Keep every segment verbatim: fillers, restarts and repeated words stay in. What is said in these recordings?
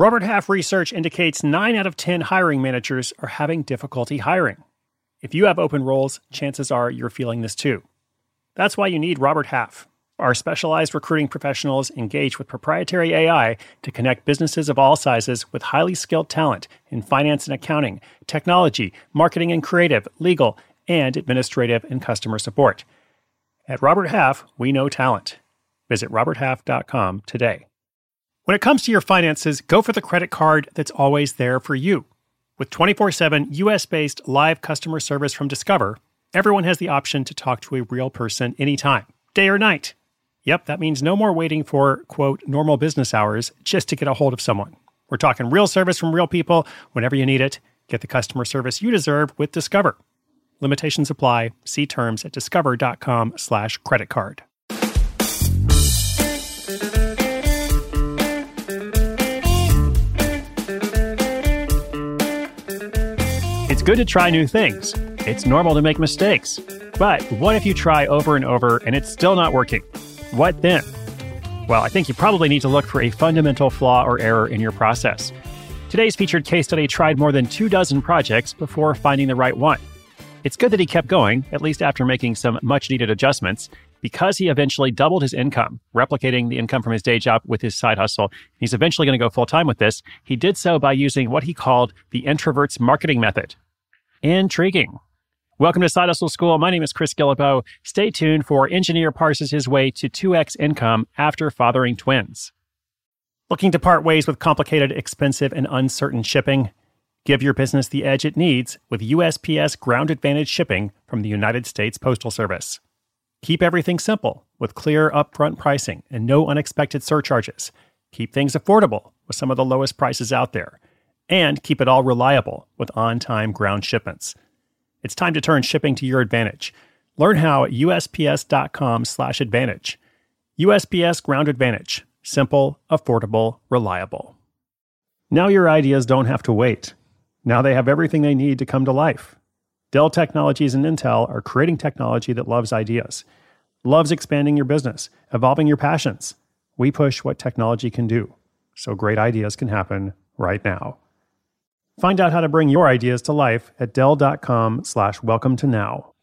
Robert Half research indicates nine out of ten hiring managers are having difficulty hiring. If you have open roles, chances are you're feeling this too. That's why you need Robert Half. Our specialized recruiting professionals engage with proprietary A I to connect businesses of all sizes with highly skilled talent in finance and accounting, technology, marketing and creative, legal, and administrative and customer support. At Robert Half, we know talent. Visit robert half dot com today. When it comes to your finances, go for the credit card that's always there for you. With twenty-four seven U S-based live customer service from Discover, everyone has the option to talk to a real person anytime, day or night. Yep, that means no more waiting for, quote, normal business hours just to get a hold of someone. We're talking real service from real people whenever you need it. Get the customer service you deserve with Discover. Limitations apply. See terms at discover.com slash credit card. It's good to try new things. It's normal to make mistakes. But what if you try over and over and it's still not working? What then? Well, I think you probably need to look for a fundamental flaw or error in your process. Today's featured case study tried more than two dozen projects before finding the right one. It's good that he kept going, at least after making some much-needed adjustments, because he eventually doubled his income, replicating the income from his day job with his side hustle. He's eventually going to go full-time with this. He did so by using what he called the introvert's marketing method. Intriguing. Welcome to Side Hustle School. My name is Chris Guillebeau. Stay tuned for Engineer parses his way to two x income after fathering twins. Looking to part ways with complicated, expensive, and uncertain shipping? Give your business the edge it needs with U S P S Ground Advantage shipping from the United States Postal Service. Keep everything simple with clear upfront pricing and no unexpected surcharges. Keep things affordable with some of the lowest prices out there. And keep it all reliable with on-time ground shipments. It's time to turn shipping to your advantage. Learn how at usps.com slash advantage. U S P S Ground Advantage. Simple, affordable, reliable. Now your ideas don't have to wait. Now they have everything they need to come to life. Dell Technologies and Intel are creating technology that loves ideas, loves expanding your business, evolving your passions. We push what technology can do, so great ideas can happen right now. Find out how to bring your ideas to life at dell.com slash welcome to now.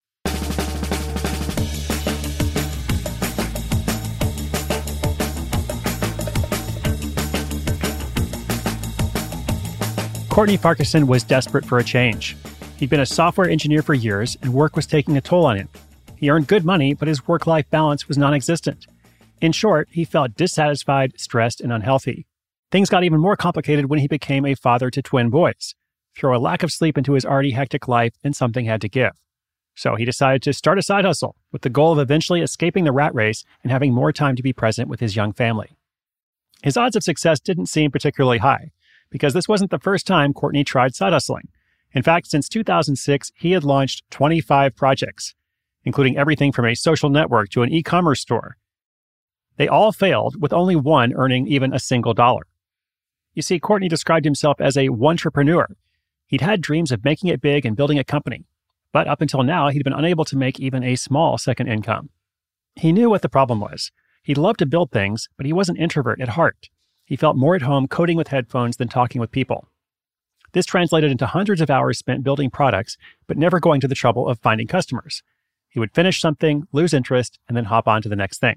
Courtney Farquharson was desperate for a change. He'd been a software engineer for years, and work was taking a toll on him. He earned good money, but his work-life balance was non-existent. In short, he felt dissatisfied, stressed, and unhealthy. Things got even more complicated when he became a father to twin boys. Throw a lack of sleep into his already hectic life, and something had to give. So he decided to start a side hustle with the goal of eventually escaping the rat race and having more time to be present with his young family. His odds of success didn't seem particularly high, because this wasn't the first time Courtney tried side hustling. In fact, since two thousand six, he had launched twenty-five projects, including everything from a social network to an e-commerce store. They all failed, with only one earning even a single dollar. You see, Courtney described himself as a one-trepreneur. He'd had dreams of making it big and building a company, but up until now, he'd been unable to make even a small second income. He knew what the problem was. He loved to build things, but he was an introvert at heart. He felt more at home coding with headphones than talking with people. This translated into hundreds of hours spent building products, but never going to the trouble of finding customers. He would finish something, lose interest, and then hop on to the next thing.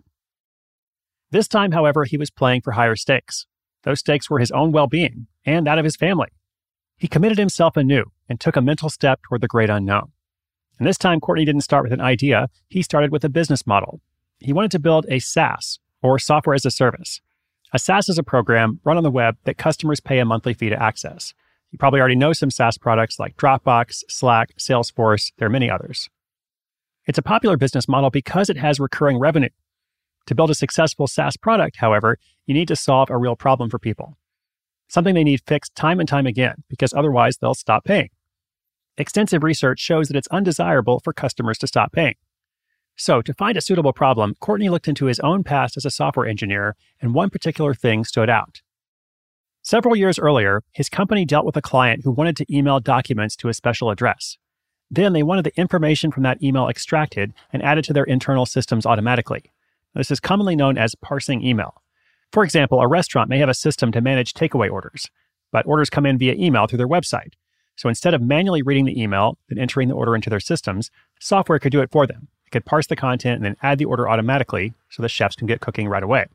This time, however, he was playing for higher stakes. Those stakes were his own well-being and that of his family. He committed himself anew and took a mental step toward the great unknown. And this time, Courtney didn't start with an idea. He started with a business model. He wanted to build a SaaS, or software as a service. A SaaS is a program run on the web that customers pay a monthly fee to access. You probably already know some SaaS products like Dropbox, Slack, Salesforce. There are many others. It's a popular business model because it has recurring revenue. To build a successful SaaS product, however, you need to solve a real problem for people. Something they need fixed time and time again, because otherwise they'll stop paying. Extensive research shows that it's undesirable for customers to stop paying. So, to find a suitable problem, Courtney looked into his own past as a software engineer, and one particular thing stood out. Several years earlier, his company dealt with a client who wanted to email documents to a special address. Then they wanted the information from that email extracted and added to their internal systems automatically. This is commonly known as parsing email. For example, a restaurant may have a system to manage takeaway orders, but orders come in via email through their website. So instead of manually reading the email and entering the order into their systems, software could do it for them. It could parse the content and then add the order automatically so the chefs can get cooking right away.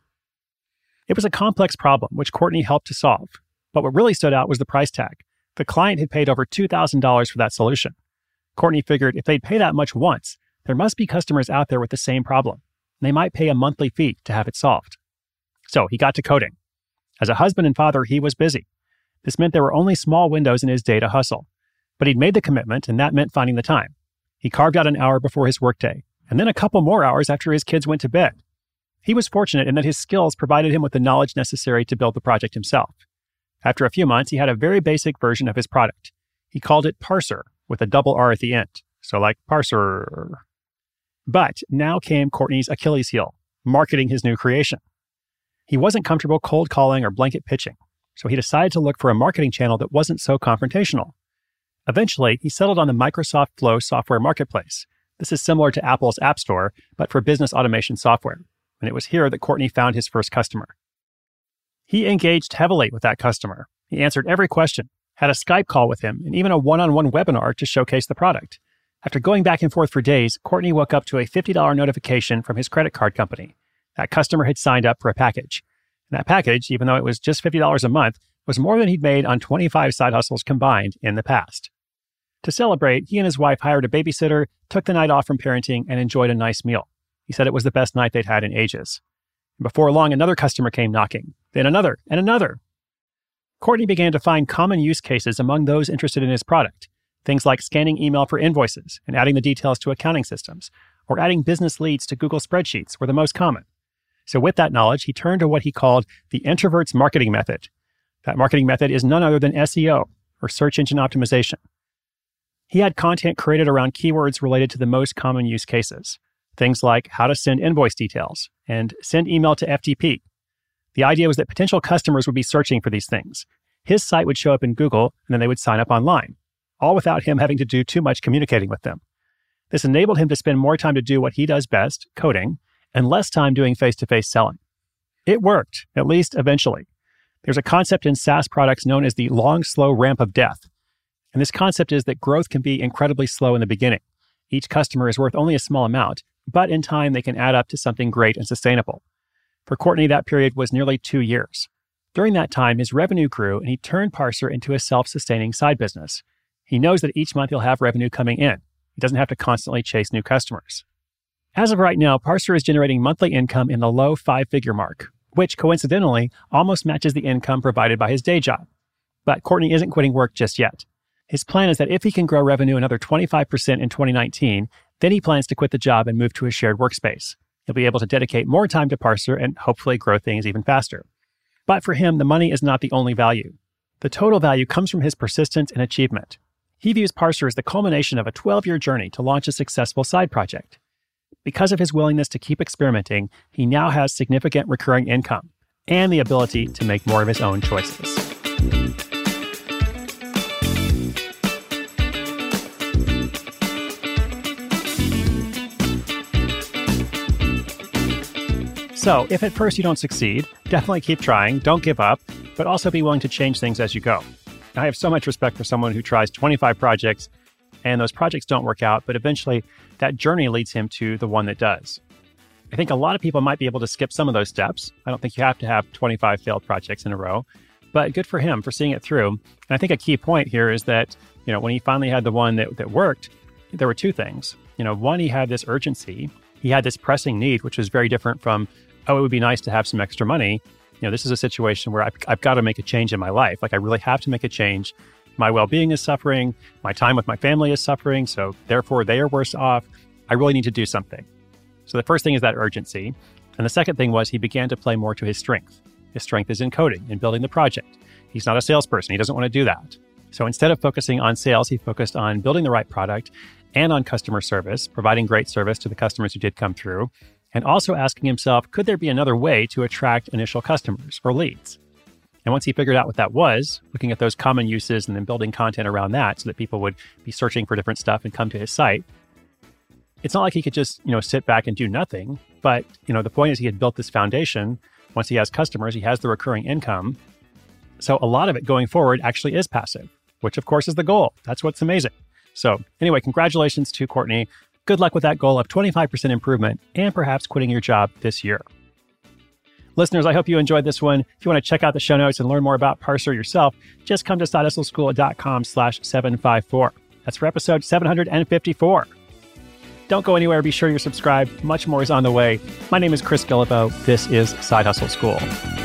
It was a complex problem, which Courtney helped to solve. But what really stood out was the price tag. The client had paid over two thousand dollars for that solution. Courtney figured if they'd pay that much once, there must be customers out there with the same problem. And they might pay a monthly fee to have it solved. So he got to coding. As a husband and father, he was busy. This meant there were only small windows in his day to hustle. But he'd made the commitment, and that meant finding the time. He carved out an hour before his workday, and then a couple more hours after his kids went to bed. He was fortunate in that his skills provided him with the knowledge necessary to build the project himself. After a few months, he had a very basic version of his product. He called it Parser, with a double R at the end. So like Parser. But now came Courtney's Achilles heel, marketing his new creation. He wasn't comfortable cold calling or blanket pitching, so he decided to look for a marketing channel that wasn't so confrontational. Eventually, he settled on the Microsoft Flow software marketplace. This is similar to Apple's App Store, but for business automation software. And it was here that Courtney found his first customer. He engaged heavily with that customer. He answered every question, had a Skype call with him, and even a one-on-one webinar to showcase the product. After going back and forth for days, Courtney woke up to a fifty dollars notification from his credit card company. That customer had signed up for a package. And that package, even though it was just fifty dollars a month, was more than he'd made on twenty-five side hustles combined in the past. To celebrate, he and his wife hired a babysitter, took the night off from parenting, and enjoyed a nice meal. He said it was the best night they'd had in ages. Before long, another customer came knocking, then another, and another. Courtney began to find common use cases among those interested in his product. Things like scanning email for invoices and adding the details to accounting systems, or adding business leads to Google spreadsheets were the most common. So with that knowledge, he turned to what he called the introvert's marketing method. That marketing method is none other than S E O, or search engine optimization. He had content created around keywords related to the most common use cases. Things like how to send invoice details and send email to F T P. The idea was that potential customers would be searching for these things. His site would show up in Google, and then they would sign up online, all without him having to do too much communicating with them. This enabled him to spend more time to do what he does best, coding, and less time doing face-to-face selling. It worked, at least eventually. There's a concept in SaaS products known as the long, slow ramp of death. And this concept is that growth can be incredibly slow in the beginning. Each customer is worth only a small amount, but in time they can add up to something great and sustainable. For Courtney, that period was nearly two years. During that time, his revenue grew and he turned Parser into a self-sustaining side business. He knows that each month he'll have revenue coming in. He doesn't have to constantly chase new customers. As of right now, Parser is generating monthly income in the low five-figure mark, which coincidentally almost matches the income provided by his day job. But Courtney isn't quitting work just yet. His plan is that if he can grow revenue another twenty-five percent in twenty nineteen, then he plans to quit the job and move to a shared workspace. He'll be able to dedicate more time to Parser and hopefully grow things even faster. But for him, the money is not the only value. The total value comes from his persistence and achievement. He views Parser as the culmination of a twelve-year journey to launch a successful side project. Because of his willingness to keep experimenting, he now has significant recurring income and the ability to make more of his own choices. So, if at first you don't succeed, definitely keep trying, don't give up, but also be willing to change things as you go. I have so much respect for someone who tries twenty-five projects and those projects don't work out, but eventually that journey leads him to the one that does. I think a lot of people might be able to skip some of those steps. I don't think you have to have twenty-five failed projects in a row, but good for him for seeing it through. And I think a key point here is that, you know, when he finally had the one that, that worked, there were two things. You know, one, he had this urgency. He had this pressing need, which was very different from, oh, it would be nice to have some extra money. You know, this is a situation where I've, I've got to make a change in my life. Like, I really have to make a change. My well-being is suffering. My time with my family is suffering. So therefore, they are worse off. I really need to do something. So the first thing is that urgency. And the second thing was he began to play more to his strength. His strength is in coding and building the project. He's not a salesperson. He doesn't want to do that. So instead of focusing on sales, he focused on building the right product and on customer service, providing great service to the customers who did come through, and also asking himself, could there be another way to attract initial customers or leads? And once he figured out what that was, looking at those common uses and then building content around that so that people would be searching for different stuff and come to his site, it's not like he could just, you know, sit back and do nothing. But, you know, the point is he had built this foundation Once he has customers, he has the recurring income. So a lot of it going forward actually is passive, which of course is the goal. That's what's amazing. So anyway, congratulations to Courtney. Good luck with that goal of twenty-five percent improvement and perhaps quitting your job this year. Listeners, I hope you enjoyed this one. If you want to check out the show notes and learn more about Parser yourself, just come to sidehustleschool.com slash 754. That's for episode seven hundred fifty-four. Don't go anywhere. Be sure you're subscribed. Much more is on the way. My name is Chris Guillebeau. This is Side Hustle School.